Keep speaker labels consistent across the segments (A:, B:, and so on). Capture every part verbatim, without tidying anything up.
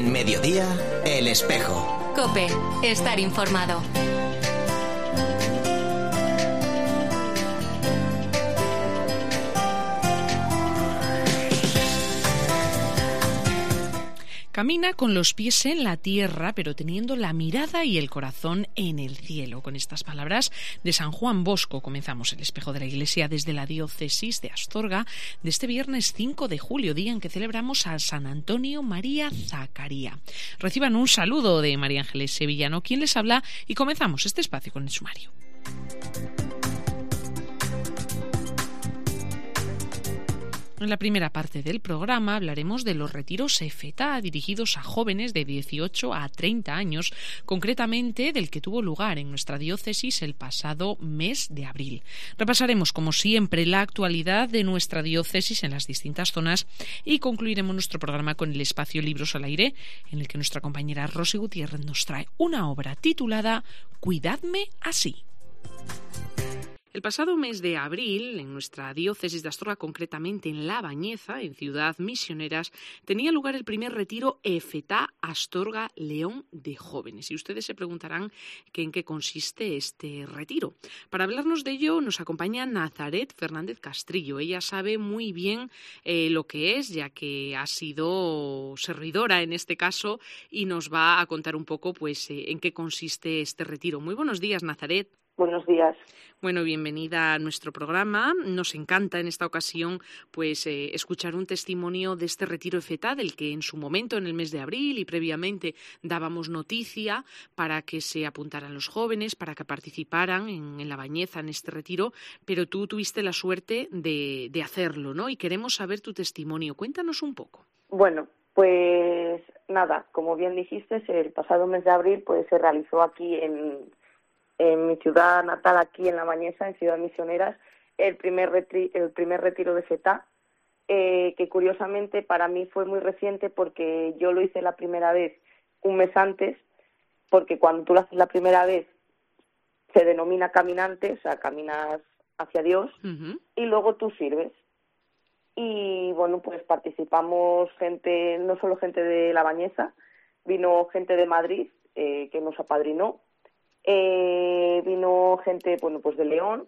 A: En Mediodía, El Espejo.
B: COPE, estar informado.
C: Camina con los pies en la tierra, pero teniendo la mirada y el corazón en el cielo. Con estas palabras de San Juan Bosco comenzamos el Espejo de la Iglesia desde la diócesis de Astorga de este viernes cinco de julio, día en que celebramos a San Antonio María Zacaría. Reciban un saludo de María Ángeles Sevillano, quien les habla, y comenzamos este espacio con el sumario. En la primera parte del programa hablaremos de los retiros EFETA dirigidos a jóvenes de dieciocho a treinta años, concretamente del que tuvo lugar en nuestra diócesis el pasado mes de abril. Repasaremos, como siempre, la actualidad de nuestra diócesis en las distintas zonas y concluiremos nuestro programa con el espacio Libros al Aire, en el que nuestra compañera Rosy Gutiérrez nos trae una obra titulada Cuidadme así. El pasado mes de abril, en nuestra diócesis de Astorga, concretamente en La Bañeza, en Ciudad Misioneras, tenía lugar el primer retiro EFETA Astorga León de jóvenes. Y ustedes se preguntarán que en qué consiste este retiro. Para hablarnos de ello nos acompaña Nazaret Fernández Castrillo. Ella sabe muy bien eh, lo que es, ya que ha sido servidora en este caso, y nos va a contar un poco pues eh, en qué consiste este retiro. Muy buenos días, Nazaret.
D: Buenos días.
C: Bueno, bienvenida a nuestro programa. Nos encanta en esta ocasión pues eh, escuchar un testimonio de este retiro EFETA, del que en su momento, en el mes de abril y previamente, dábamos noticia para que se apuntaran los jóvenes, para que participaran en, en La Bañeza en este retiro, pero tú tuviste la suerte de, de hacerlo, ¿no? Y queremos saber tu testimonio. Cuéntanos un poco.
D: Bueno, pues nada, como bien dijiste, el pasado mes de abril pues se realizó aquí en... en mi ciudad natal, aquí en La Bañeza, en Ciudad Misioneras, el primer, retri- el primer retiro de EFETA, eh, que curiosamente para mí fue muy reciente porque yo lo hice la primera vez un mes antes, porque cuando tú lo haces la primera vez se denomina caminante, o sea, caminas hacia Dios, uh-huh. y luego tú sirves. Y bueno, pues participamos gente, no solo gente de La Bañeza, vino gente de Madrid, eh, que nos apadrinó. Eh, vino gente, bueno, pues de León,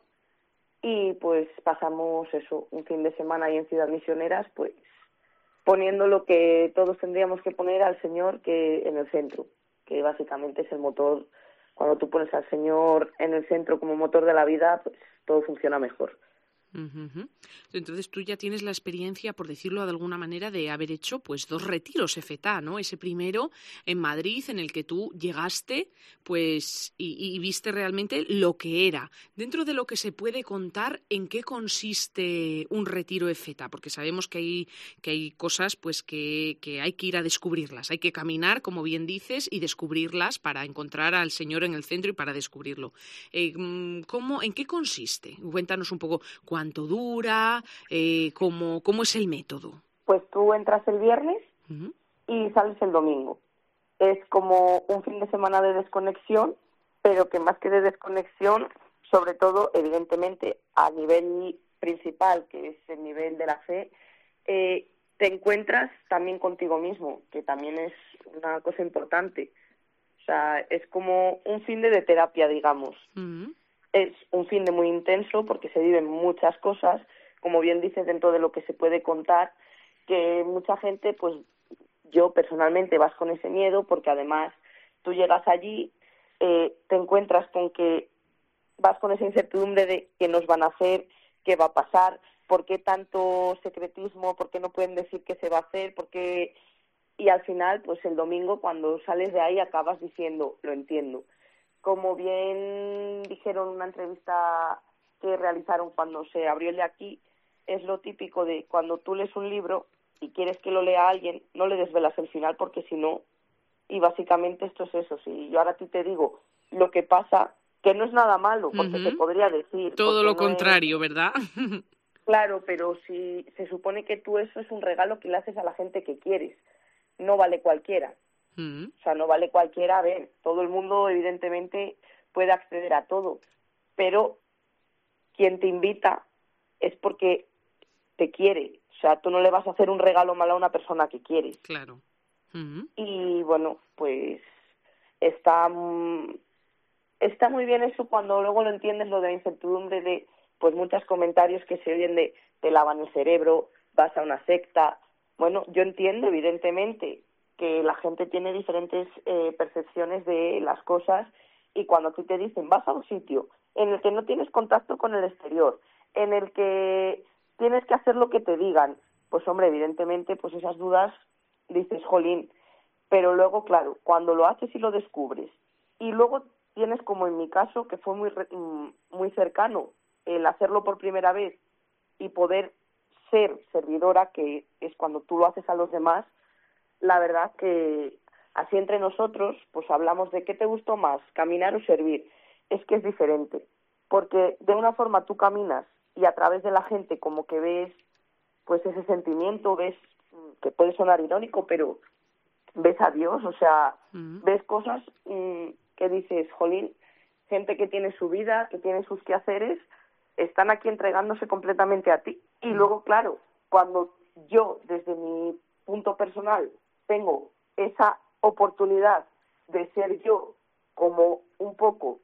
D: y pues pasamos eso, un fin de semana ahí en Ciudad Misioneras, pues poniendo lo que todos tendríamos que poner al Señor que en el centro, que básicamente es el motor. Cuando tú pones al Señor en el centro como motor de la vida, pues todo funciona mejor.
C: Uh-huh. Entonces tú ya tienes la experiencia, por decirlo de alguna manera, de haber hecho pues dos retiros EFETA, ¿no? Ese primero en Madrid, en el que tú llegaste pues y, y viste realmente lo que era. Dentro de lo que se puede contar, ¿en qué consiste un retiro EFETA? Porque sabemos que hay, que hay cosas pues que, que hay que ir a descubrirlas, hay que caminar, como bien dices, y descubrirlas para encontrar al Señor en el centro y para descubrirlo. Eh, ¿cómo, ¿En qué consiste? Cuéntanos un poco cuándo ¿Cuánto dura? Eh, ¿cómo, ¿Cómo es el método?
D: Pues tú entras el viernes uh-huh. y sales el domingo. Es como un fin de semana de desconexión, pero que más que de desconexión, sobre todo, evidentemente, a nivel principal, que es el nivel de la fe, eh, te encuentras también contigo mismo, que también es una cosa importante. O sea, es como un fin de, de terapia, digamos. Uh-huh. Es un fin de muy intenso porque se viven muchas cosas, como bien dices, dentro de lo que se puede contar, que mucha gente, pues yo personalmente vas con ese miedo porque además tú llegas allí, eh, te encuentras con que vas con esa incertidumbre de qué nos van a hacer, qué va a pasar, por qué tanto secretismo, por qué no pueden decir qué se va a hacer, por qué... Y al final, pues el domingo cuando sales de ahí acabas diciendo, lo entiendo. Como bien dijeron en una entrevista que realizaron cuando se abrió el de aquí, es lo típico de cuando tú lees un libro y quieres que lo lea alguien, no le desvelas el final porque si no, y básicamente esto es eso. Si yo ahora a ti te digo lo que pasa, que no es nada malo, porque uh-huh. se podría decir.
C: Todo lo
D: no
C: contrario,
D: es...
C: ¿verdad?
D: Claro, pero si se supone que tú eso es un regalo que le haces a la gente que quieres, no vale cualquiera. Uh-huh. O sea, no vale cualquiera, a ver, todo el mundo evidentemente puede acceder a todo, pero quien te invita es porque te quiere. O sea, tú no le vas a hacer un regalo malo a una persona que quieres.
C: Claro. Uh-huh.
D: Y bueno, pues está, está muy bien eso cuando luego lo entiendes, lo de la incertidumbre de pues muchos comentarios que se oyen de te lavan el cerebro, vas a una secta. Bueno, yo entiendo evidentemente que la gente tiene diferentes eh, percepciones de las cosas, y cuando a ti te dicen vas a un sitio en el que no tienes contacto con el exterior, en el que tienes que hacer lo que te digan, pues hombre, evidentemente pues esas dudas dices, jolín, pero luego claro, cuando lo haces y lo descubres y luego tienes, como en mi caso, que fue muy muy cercano el hacerlo por primera vez y poder ser servidora, que es cuando tú lo haces a los demás, la verdad que así entre nosotros pues hablamos de qué te gustó más, caminar o servir. Es que es diferente, porque de una forma tú caminas y a través de la gente como que ves pues ese sentimiento, ves, que puede sonar irónico, pero ves a Dios, o sea, uh-huh. ves cosas mmm, que dices, jolín, gente que tiene su vida, que tiene sus quehaceres, están aquí entregándose completamente a ti. Y uh-huh. luego, claro, cuando yo, desde mi punto personal, tengo esa oportunidad de ser yo como un poco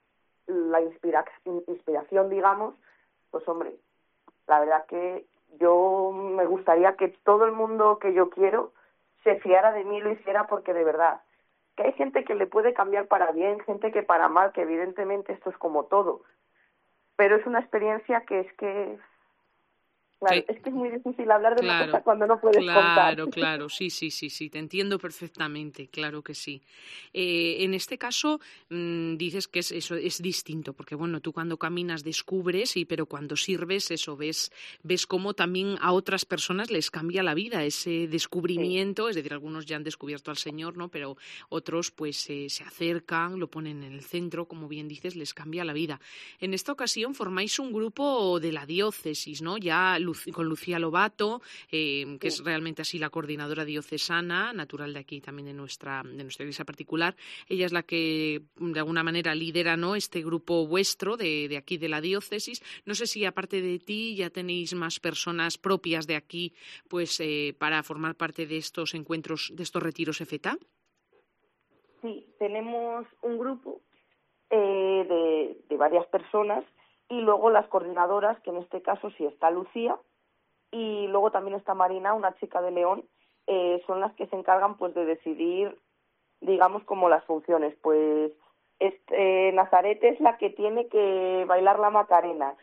D: la inspira- inspiración, digamos, pues hombre, la verdad que yo me gustaría que todo el mundo que yo quiero se fiara de mí y lo hiciera, porque de verdad que hay gente que le puede cambiar para bien, gente que para mal, que evidentemente esto es como todo, pero es una experiencia que es que Claro, sí. Es que es muy difícil hablar de
C: claro,
D: una cosa cuando no puedes
C: claro,
D: contar.
C: Claro, claro, sí, sí, sí, sí, te entiendo perfectamente, claro que sí. Eh, en este caso mmm, dices que es, eso es distinto, porque bueno, tú cuando caminas descubres, y pero cuando sirves, eso, ves, ves cómo también a otras personas les cambia la vida, ese descubrimiento, sí. Es decir, algunos ya han descubierto al Señor, ¿no? Pero otros pues eh, se acercan, lo ponen en el centro, como bien dices, les cambia la vida. En esta ocasión formáis un grupo de la diócesis, ¿no? Ya con Lucía Lobato, eh, que sí. es realmente así la coordinadora diocesana, natural de aquí también de nuestra, de nuestra iglesia particular. Ella es la que de alguna manera lidera, ¿no?, este grupo vuestro de, de aquí de la diócesis. No sé si aparte de ti ya tenéis más personas propias de aquí pues eh, para formar parte de estos encuentros, de estos retiros E F E T A.
D: Sí, tenemos un grupo eh, de, de varias personas. Y luego las coordinadoras, que en este caso sí está Lucía, y luego también está Marina, una chica de León, eh, son las que se encargan pues de decidir, digamos, como las funciones. Pues este, eh, Nazaret es la que tiene que bailar la Macarena,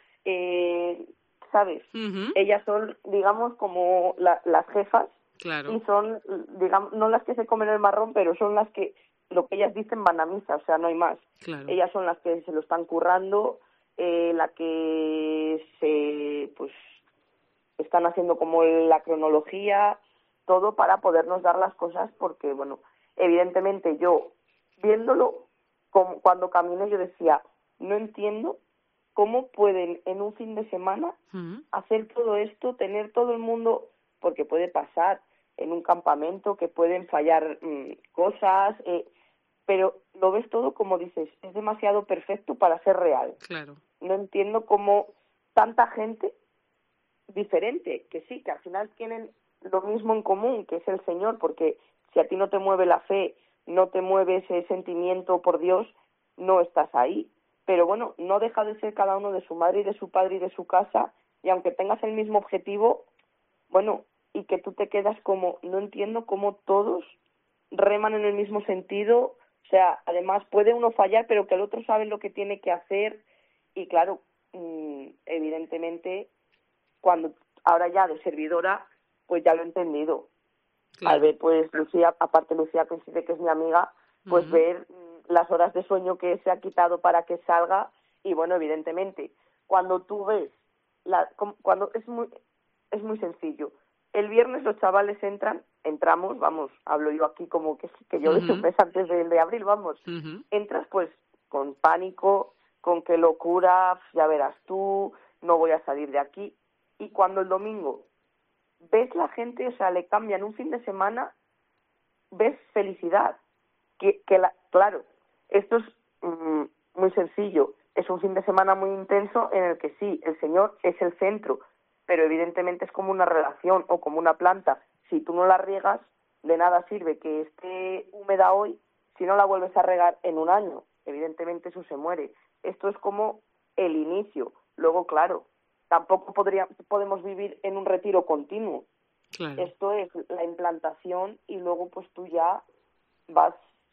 D: eh, ¿sabes? Uh-huh. Ellas son, digamos, como la, las jefas,
C: claro.
D: Y son, digamos, no las que se comen el marrón, pero son las que, lo que ellas dicen, van a misa, o sea, no hay más.
C: Claro.
D: Ellas son las que se lo están currando, Eh, la que se pues están haciendo como la cronología, todo para podernos dar las cosas, porque bueno, evidentemente yo viéndolo como cuando caminé yo decía, no entiendo cómo pueden en un fin de semana uh-huh. hacer todo esto, tener todo el mundo, porque puede pasar en un campamento que pueden fallar mmm, cosas, eh, pero lo ves todo como dices, es demasiado perfecto para ser real.
C: Claro.
D: No entiendo cómo tanta gente diferente, que sí, que al final tienen lo mismo en común, que es el Señor, porque si a ti no te mueve la fe, no te mueve ese sentimiento por Dios, no estás ahí. Pero bueno, no deja de ser cada uno de su madre y de su padre y de su casa, y aunque tengas el mismo objetivo, bueno, y que tú te quedas como, no entiendo cómo todos reman en el mismo sentido. O sea, además puede uno fallar, pero que el otro sabe lo que tiene que hacer. Y claro, evidentemente, cuando ahora ya de servidora, pues ya lo he entendido. Claro. Al ver, pues Lucía, aparte Lucía coincide que es mi amiga, pues uh-huh. ver las horas de sueño que se ha quitado para que salga. Y bueno, evidentemente, cuando tú ves, la, cuando es muy, es muy sencillo. El viernes los chavales entran, entramos, vamos, hablo yo aquí como que, que yo uh-huh. hice un mes antes del de abril, vamos. Uh-huh. Entras pues con pánico, con qué locura, ya verás tú, no voy a salir de aquí. Y cuando el domingo ves la gente, o sea, le cambian un fin de semana, ves felicidad. Que, que la, claro, esto es mmm, muy sencillo, es un fin de semana muy intenso en el que sí, el Señor es el centro, pero evidentemente es como una relación o como una planta. Si tú no la riegas, de nada sirve que esté húmeda hoy si no la vuelves a regar en un año. Evidentemente eso se muere. Esto es como el inicio. Luego, claro, tampoco podría, podemos vivir en un retiro continuo.
C: Claro.
D: Esto es la implantación y luego pues tú ya vas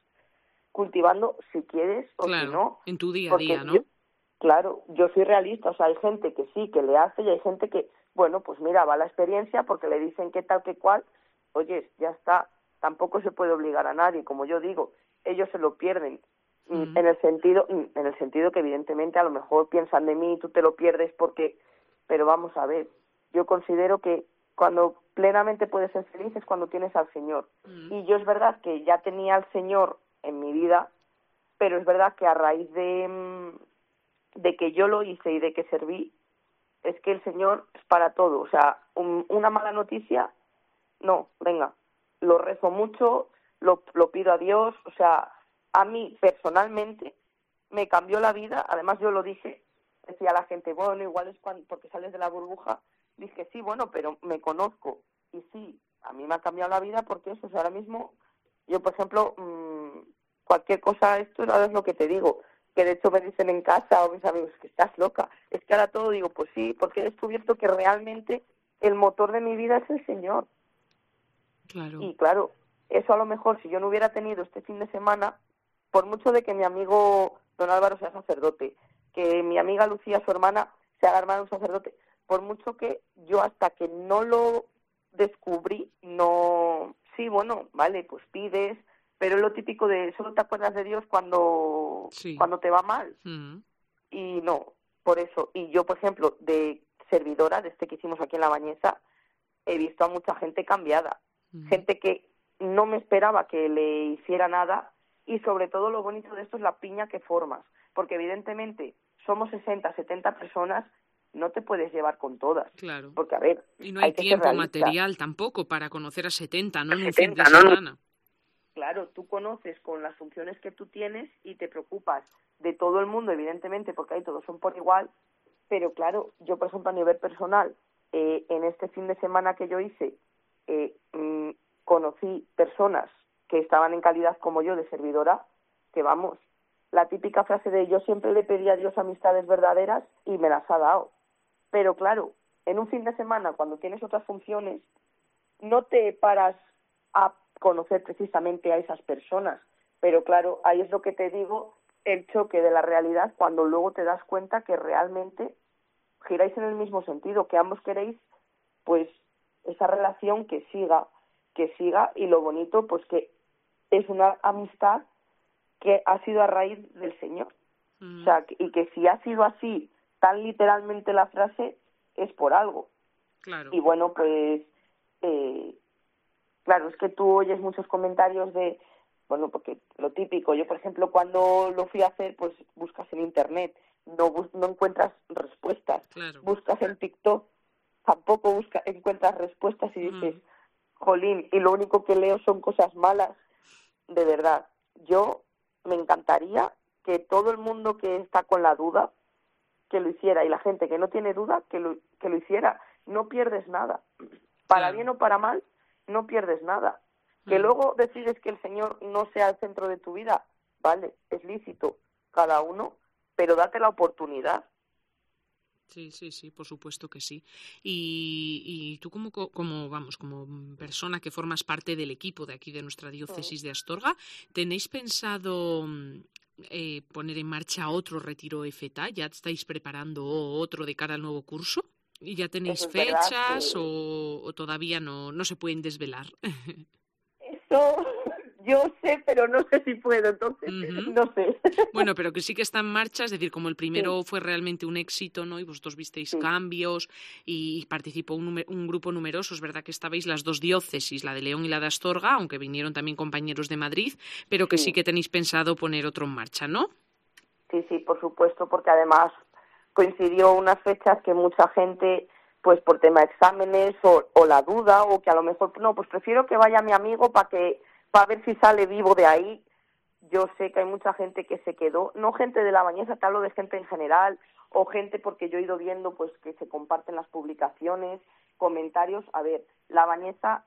D: cultivando si quieres o
C: claro,
D: si no.
C: en tu día a
D: Porque
C: día, ¿no?
D: Yo, claro, yo soy realista, o sea, hay gente que sí, que le hace y hay gente que, bueno, pues mira, va a la experiencia porque le dicen qué tal, qué cual, oye, ya está, tampoco se puede obligar a nadie, como yo digo, ellos se lo pierden. Mm. En el sentido en el sentido que evidentemente a lo mejor piensan de mí y tú te lo pierdes porque, pero vamos a ver, yo considero que cuando plenamente puedes ser feliz es cuando tienes al Señor. Mm. Y yo es verdad que ya tenía al Señor en mi vida, pero es verdad que a raíz de, de que yo lo hice y de que serví, es que el Señor es para todo. O sea, un, una mala noticia, no, venga, lo rezo mucho, lo, lo pido a Dios, o sea, a mí personalmente me cambió la vida. Además yo lo dije, decía la gente, bueno, igual es cuando, porque sales de la burbuja. Dije, sí, bueno, pero me conozco. Y sí, a mí me ha cambiado la vida porque eso, o sea, ahora mismo, yo, por ejemplo, mmm, cualquier cosa, esto ahora es lo que te digo, que de hecho me dicen en casa o mis amigos, que estás loca. Es que ahora todo digo, pues sí, porque he descubierto que realmente el motor de mi vida es el Señor.
C: Claro.
D: Y claro, eso a lo mejor, si yo no hubiera tenido este fin de semana, por mucho de que mi amigo don Álvaro sea sacerdote, que mi amiga Lucía, su hermana, se haga hermana de un sacerdote, por mucho que yo hasta que no lo descubrí, no... Sí, bueno, vale, pues pides, pero es lo típico de solo te acuerdas de Dios cuando,
C: sí.
D: cuando te va mal.
C: Mm.
D: Y no, por eso. Y yo, por ejemplo, de servidora, de este que hicimos aquí en La Bañeza, he visto a mucha gente cambiada. Mm. Gente que no me esperaba que le hiciera nada. Y sobre todo lo bonito de esto es la piña que formas. Porque evidentemente somos sesenta, setenta personas, no te puedes llevar con todas.
C: Claro.
D: Porque, a ver,
C: y no hay,
D: hay que
C: tiempo
D: ser realista.
C: material tampoco para conocer a setenta, ¿no? En un
D: setenta,
C: fin de
D: ¿no?
C: semana.
D: Claro, tú conoces con las funciones que tú tienes y te preocupas de todo el mundo, evidentemente, porque ahí todos son por igual. Pero claro, yo, por ejemplo, a nivel personal, eh, en este fin de semana que yo hice, eh, mmm, conocí personas que estaban en calidad como yo de servidora, que vamos, la típica frase de yo siempre le pedí a Dios amistades verdaderas y me las ha dado. Pero claro, en un fin de semana, cuando tienes otras funciones, no te paras a conocer precisamente a esas personas. Pero claro, ahí es lo que te digo, el choque de la realidad, cuando luego te das cuenta que realmente giráis en el mismo sentido, que ambos queréis, pues, esa relación que siga, que siga, y lo bonito, pues que es una amistad que ha sido a raíz del Señor. Mm. O sea, y que si ha sido así, tan literalmente la frase, es por algo.
C: Claro.
D: Y bueno, pues, eh, claro, es que tú oyes muchos comentarios de, bueno, porque lo típico, yo por ejemplo cuando lo fui a hacer, pues buscas en internet, no bus- no encuentras respuestas.
C: Claro.
D: Buscas en TikTok, tampoco busca, encuentras respuestas y dices, mm. jolín, y lo único que leo son cosas malas. De verdad, yo me encantaría que todo el mundo que está con la duda, que lo hiciera, y la gente que no tiene duda, que lo, que lo hiciera. No pierdes nada. Para
C: claro.
D: bien o para mal, no pierdes nada. Que mm. luego decides que el Señor no sea el centro de tu vida, vale, es lícito, cada uno, pero date la oportunidad.
C: Sí, sí, sí, por supuesto que sí. Y, y tú como, como, vamos, como persona que formas parte del equipo de aquí de nuestra diócesis de Astorga, ¿tenéis pensado eh, poner en marcha otro retiro E F E T A? ¿Ya estáis preparando otro de cara al nuevo curso? ¿Y ya tenéis
D: Eso es
C: fechas
D: que...
C: o, o todavía no, no se pueden desvelar?
D: Eso... Yo sé, pero no sé si puedo, entonces uh-huh. no sé.
C: Bueno, pero que sí que está en marcha, es decir, como el primero sí. fue realmente un éxito, ¿no? Y vosotros visteis sí. cambios y participó un, numer- un grupo numeroso, es verdad que estabais las dos diócesis, la de León y la de Astorga, aunque vinieron también compañeros de Madrid, pero que sí, sí que tenéis pensado poner otro en marcha, ¿no?
D: Sí, sí, por supuesto, porque además coincidió unas fechas que mucha gente, pues por tema de exámenes o, o la duda, o que a lo mejor, no, pues prefiero que vaya mi amigo para que para ver si sale vivo de ahí. Yo sé que hay mucha gente que se quedó, no gente de La Bañeza, te hablo de gente en general, o gente porque yo he ido viendo pues que se comparten las publicaciones, comentarios. A ver, La Bañeza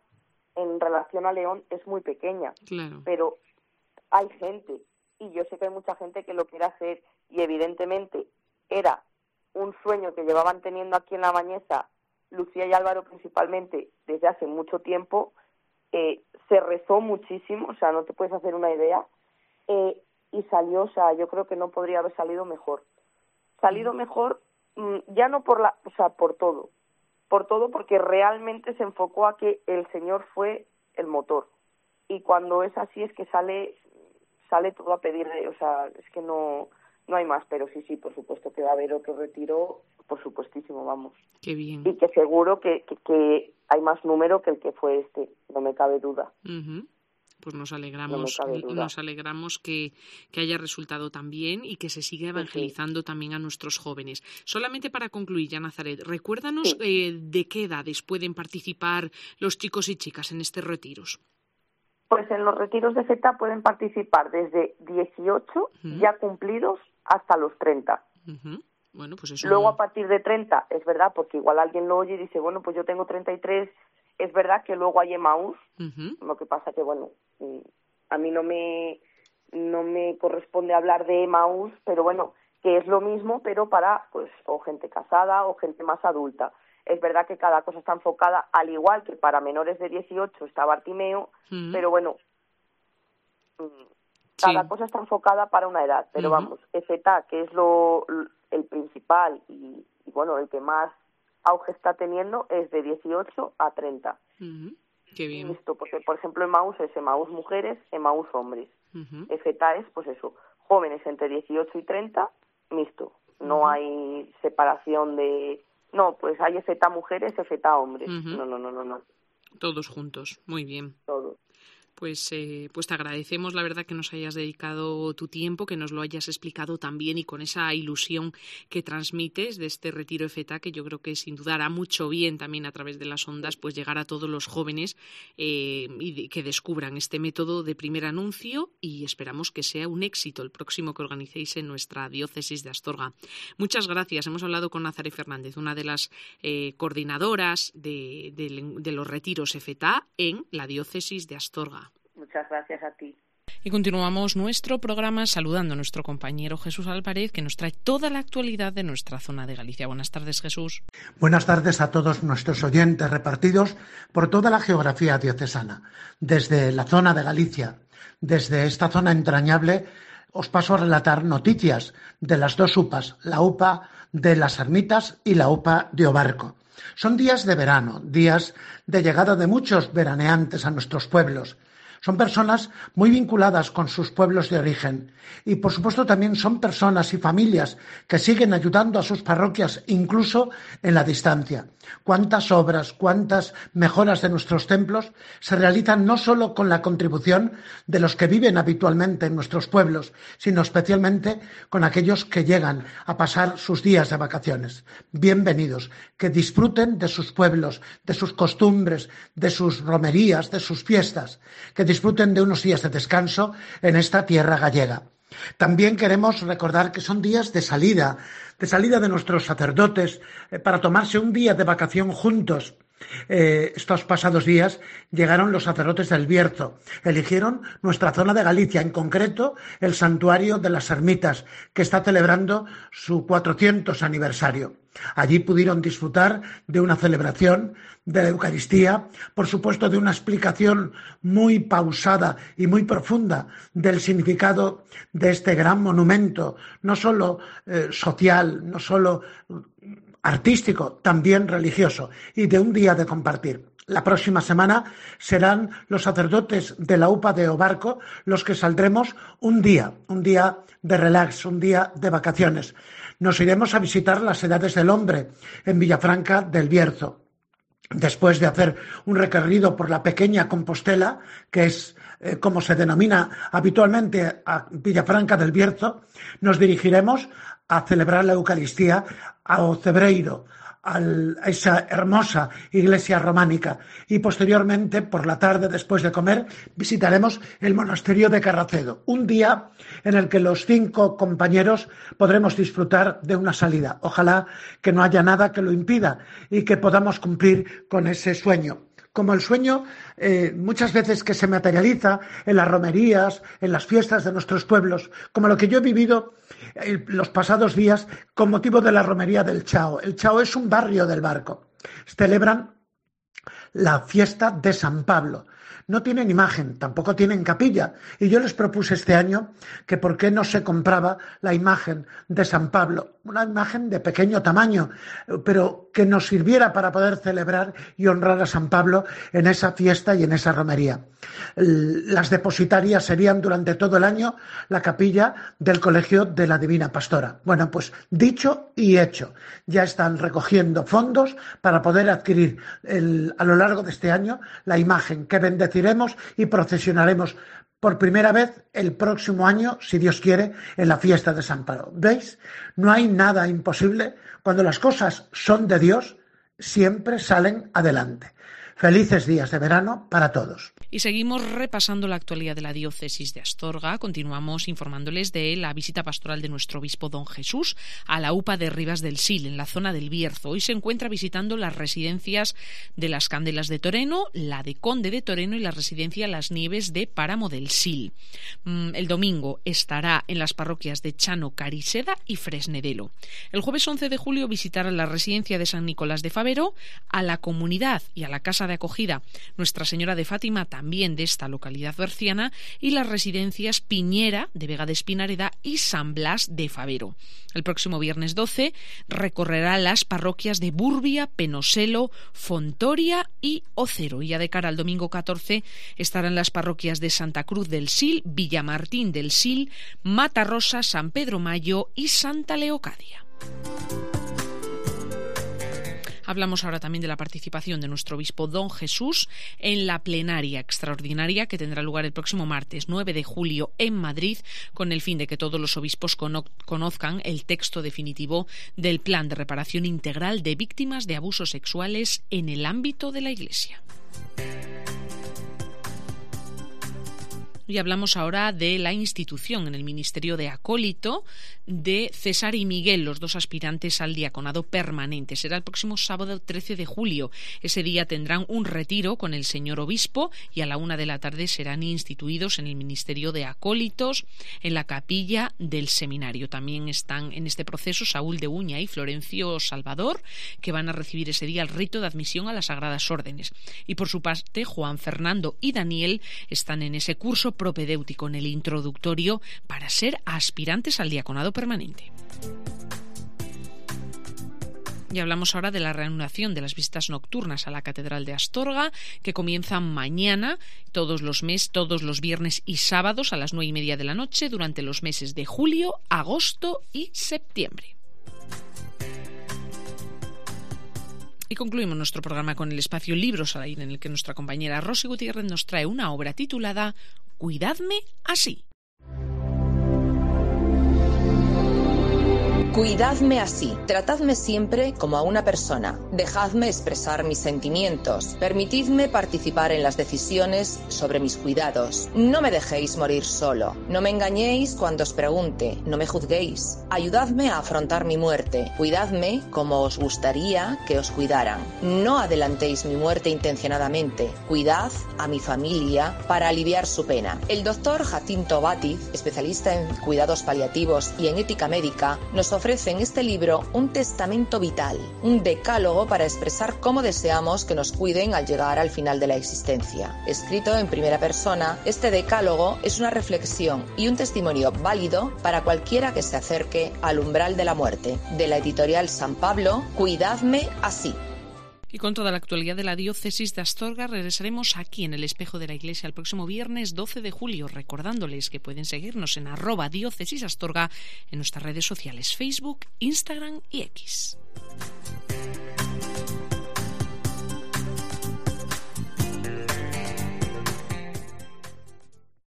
D: en relación a León es muy pequeña,
C: claro.
D: Pero hay gente, y yo sé que hay mucha gente que lo quiere hacer, y evidentemente era un sueño que llevaban teniendo aquí en La Bañeza, Lucía y Álvaro principalmente, desde hace mucho tiempo. Eh, se rezó muchísimo, o sea, no te puedes hacer una idea, eh, y salió, o sea, yo creo que no podría haber salido mejor. Salido mejor, mmm, ya no por la, o sea, por todo, por todo porque realmente se enfocó a que el Señor fue el motor, y cuando es así es que sale, sale todo a pedir, de, o sea, es que no, no hay más, pero sí, sí, por supuesto que va a haber otro retiro, por supuestísimo, vamos.
C: Qué bien.
D: Y que seguro que, que, que hay más número que el que fue este, no me cabe duda.
C: Uh-huh. Pues nos alegramos,
D: no
C: nos alegramos que, que haya resultado tan bien y que se siga evangelizando sí. también a nuestros jóvenes. Solamente para concluir, ya Nazaret, recuérdanos sí. eh, de qué edades pueden participar los chicos y chicas en estos retiros.
D: Pues en los retiros de FETA pueden participar desde dieciocho uh-huh. ya cumplidos hasta los treinta.
C: Uh-huh. Bueno, pues eso.
D: Luego a partir de treinta, es verdad, porque igual alguien lo oye y dice, bueno, pues yo tengo treinta y tres, es verdad que luego hay Emaús, uh-huh. lo que pasa que, bueno, a mí no me no me corresponde hablar de Emaús, pero bueno, que es lo mismo, pero para, pues, o gente casada o gente más adulta. Es verdad que cada cosa está enfocada, al igual que para menores de dieciocho está Bartimeo, uh-huh. pero bueno, cada sí. cosa está enfocada para una edad, pero uh-huh. vamos, FETA, que es lo el principal y, y bueno, el que más auge está teniendo, es de dieciocho a treinta.
C: Uh-huh. Qué bien.
D: Listo, porque por ejemplo Emaús es Emaús mujeres, Emaús hombres.
C: Uh-huh.
D: FETA es, pues eso, jóvenes entre dieciocho y treinta, mixto. No uh-huh. hay separación de... No, pues hay FETA mujeres, FETA hombres. Uh-huh. No, no, no, no, no.
C: Todos juntos, muy bien.
D: Todos.
C: Pues, eh, pues te agradecemos, la verdad, que nos hayas dedicado tu tiempo, que nos lo hayas explicado también y con esa ilusión que transmites de este retiro FETA, que yo creo que sin duda hará mucho bien también a través de las ondas, pues llegar a todos los jóvenes eh, y de, que descubran este método de primer anuncio, y esperamos que sea un éxito el próximo que organicéis en nuestra diócesis de Astorga. Muchas gracias. Hemos hablado con Nazaret Fernández, una de las eh, coordinadoras de, de, de los retiros FETA en la diócesis de Astorga.
D: Muchas gracias a ti.
C: Y continuamos nuestro programa saludando a nuestro compañero Jesús Álvarez, que nos trae toda la actualidad de nuestra zona de Galicia. Buenas tardes, Jesús.
E: Buenas tardes a todos nuestros oyentes repartidos por toda la geografía diocesana. Desde la zona de Galicia, desde esta zona entrañable, os paso a relatar noticias de las dos U P As, la U P A de las Ermitas y la U P A de Obarco. Son días de verano, días de llegada de muchos veraneantes a nuestros pueblos. Son personas muy vinculadas con sus pueblos de origen y, por supuesto, también son personas y familias que siguen ayudando a sus parroquias incluso en la distancia. Cuántas obras, cuántas mejoras de nuestros templos se realizan no solo con la contribución de los que viven habitualmente en nuestros pueblos, sino especialmente con aquellos que llegan a pasar sus días de vacaciones. Bienvenidos, que disfruten de sus pueblos, de sus costumbres, de sus romerías, de sus fiestas, que disfruten de unos días de descanso en esta tierra gallega. También queremos recordar que son días de salida, de salida de nuestros sacerdotes eh, para tomarse un día de vacación juntos. Eh, estos pasados días llegaron los sacerdotes del Bierzo, eligieron nuestra zona de Galicia, en concreto el Santuario de las Ermitas, que está celebrando su cuatrocientos aniversario. Allí pudieron disfrutar de una celebración de la Eucaristía, por supuesto de una explicación muy pausada y muy profunda del significado de este gran monumento, no solo eh, social, no solo artístico, también religioso, y de un día de compartir. La próxima semana serán los sacerdotes de la U P A de Obarco los que saldremos un día, un día de relax, un día de vacaciones. Nos iremos a visitar las Edades del Hombre en Villafranca del Bierzo. Después de hacer un recorrido por la pequeña Compostela, que es eh, como se denomina habitualmente a Villafranca del Bierzo, nos dirigiremos a celebrar la Eucaristía a Ocebreiro, a esa hermosa iglesia románica, y posteriormente, por la tarde, después de comer, visitaremos el monasterio de Carracedo, un día en el que los cinco compañeros podremos disfrutar de una salida. Ojalá que no haya nada que lo impida y que podamos cumplir con ese sueño. como el sueño eh, muchas veces que se materializa en las romerías, en las fiestas de nuestros pueblos, como lo que yo he vivido eh, los pasados días con motivo de la romería del Chao. El Chao es un barrio del Barco. Celebran la fiesta de San Pablo. No tienen imagen, tampoco tienen capilla. Y yo les propuse este año que por qué no se compraba la imagen de San Pablo, una imagen de pequeño tamaño, pero que nos sirviera para poder celebrar y honrar a San Pablo en esa fiesta y en esa romería. Las depositarias serían durante todo el año la capilla del Colegio de la Divina Pastora. Bueno, pues dicho y hecho. Ya están recogiendo fondos para poder adquirir el, a lo largo de este año la imagen que bendeciremos y procesionaremos por primera vez el próximo año, si Dios quiere, en la fiesta de San Pablo. ¿Veis? No hay nada imposible. Cuando las cosas son de Dios, siempre salen adelante. Felices días de verano para todos.
C: Y seguimos repasando la actualidad de la diócesis de Astorga. Continuamos informándoles de la visita pastoral de nuestro obispo don Jesús a la U P A de Rivas del Sil, en la zona del Bierzo. Hoy se encuentra visitando las residencias de las Candelas de Toreno, la de Conde de Toreno y la residencia Las Nieves de Páramo del Sil. El domingo estará en las parroquias de Chano, Cariseda y Fresnedelo. El jueves once de julio visitará la residencia de San Nicolás de Favero, a la comunidad y a la casa de acogida Nuestra Señora de Fátima, también de esta localidad berciana, y las residencias Piñera de Vega de Espinareda y San Blas de Favero. El próximo viernes doce recorrerá las parroquias de Burbia, Penoselo, Fontoria y Ocero. Y ya de cara al domingo catorce estarán las parroquias de Santa Cruz del Sil, Villamartín del Sil, Matarrosa, San Pedro Mayo y Santa Leocadia. Hablamos ahora también de la participación de nuestro obispo don Jesús en la plenaria extraordinaria que tendrá lugar el próximo martes nueve de julio en Madrid, con el fin de que todos los obispos conozcan el texto definitivo del Plan de Reparación Integral de Víctimas de Abusos Sexuales en el ámbito de la Iglesia. Y hablamos ahora de la institución en el ministerio de acólito de César y Miguel, los dos aspirantes al diaconado permanente. Será el próximo sábado trece de julio. Ese día tendrán un retiro con el señor obispo y a la una de la tarde serán instituidos en el ministerio de acólitos en la capilla del seminario. También están en este proceso Saúl de Uña y Florencio Salvador, que van a recibir ese día el rito de admisión a las Sagradas Órdenes. Y por su parte, Juan Fernando y Daniel están en ese curso propedéutico, en el introductorio, para ser aspirantes al diaconado permanente. Y hablamos ahora de la reanudación de las visitas nocturnas a la Catedral de Astorga, que comienzan mañana, todos los meses, todos los viernes y sábados a las nueve y media de la noche, durante los meses de julio, agosto y septiembre. Y concluimos nuestro programa con el espacio Libros al Aire, en el que nuestra compañera Rosy Gutiérrez nos trae una obra titulada Cuidadme así.
F: Cuidadme así, tratadme siempre como a una persona, dejadme expresar mis sentimientos, permitidme participar en las decisiones sobre mis cuidados. No me dejéis morir solo, no me engañéis cuando os pregunte, no me juzguéis. Ayudadme a afrontar mi muerte, cuidadme como os gustaría que os cuidaran. No adelantéis mi muerte intencionadamente, cuidad a mi familia para aliviar su pena. El doctor Jacinto Bátiz, especialista en cuidados paliativos y en ética médica, nos ofrece en este libro un testamento vital, un decálogo para expresar cómo deseamos que nos cuiden al llegar al final de la existencia. Escrito en primera persona, este decálogo es una reflexión y un testimonio válido para cualquiera que se acerque al umbral de la muerte. De la editorial San Pablo, Cuidadme así.
C: Y con toda la actualidad de la diócesis de Astorga regresaremos aquí en el Espejo de la Iglesia el próximo viernes doce de julio, recordándoles que pueden seguirnos en arroba diócesis Astorga en nuestras redes sociales Facebook, Instagram y X.